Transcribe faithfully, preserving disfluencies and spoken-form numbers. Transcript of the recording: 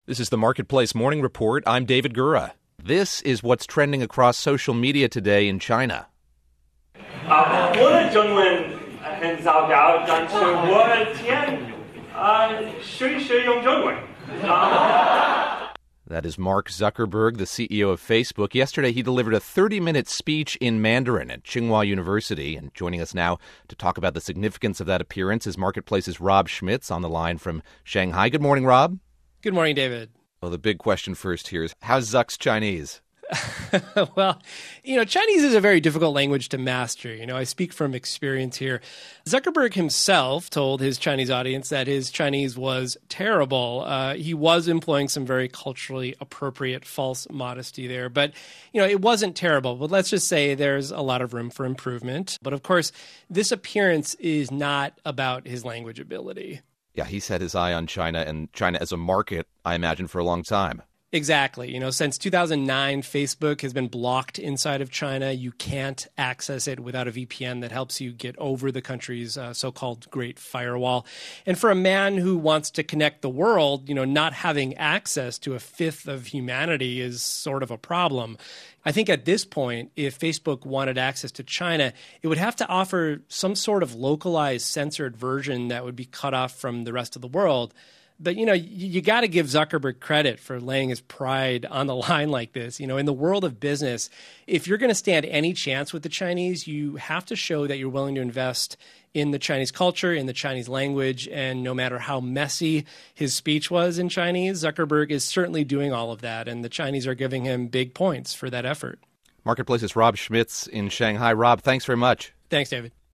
This is the Marketplace Morning Report. I'm David Gura. This is what's trending across social media today in China. 啊，我的中文很糟糕，但是我的天，啊，试试用中文。啊 That is Mark Zuckerberg, the C E O of Facebook. Yesterday, he delivered a thirty-minute speech in Mandarin at Tsinghua University. And joining us now to talk about the significance of that appearance is Marketplace's Rob Schmitz on the line from Shanghai. Good morning, Rob. Good morning, David. Well, the big question first here is, how's Zuck's Chinese? Well, you know, Chinese is a very difficult language to master. You know, I speak from experience here. Zuckerberg himself told his Chinese audience that his Chinese was terrible. Uh, he was employing some very culturally appropriate false modesty there. But, you know, it wasn't terrible. But let's just say there's a lot of room for improvement. But, of course, this appearance is not about his language ability. Yeah, he's had his eye on China and China as a market, I imagine, for a long time. Exactly. You know, since two thousand nine, Facebook has been blocked inside of China. You can't access it without a V P N that helps you get over the country's uh, so-called Great Firewall. And for a man who wants to connect the world, you know, not having access to a fifth of humanity is sort of a problem. I think at this point, if Facebook wanted access to China, it would have to offer some sort of localized censored version that would be cut off from the rest of the world. But, you know, you, you got to give Zuckerberg credit for laying his pride on the line like this. You know, in the world of business, if you're going to stand any chance with the Chinese, you have to show that you're willing to invest in the Chinese culture, in the Chinese language. And no matter how messy his speech was in Chinese, Zuckerberg is certainly doing all of that. And the Chinese are giving him big points for that effort. Marketplace's Rob Schmitz in Shanghai. Rob, thanks very much. Thanks, David.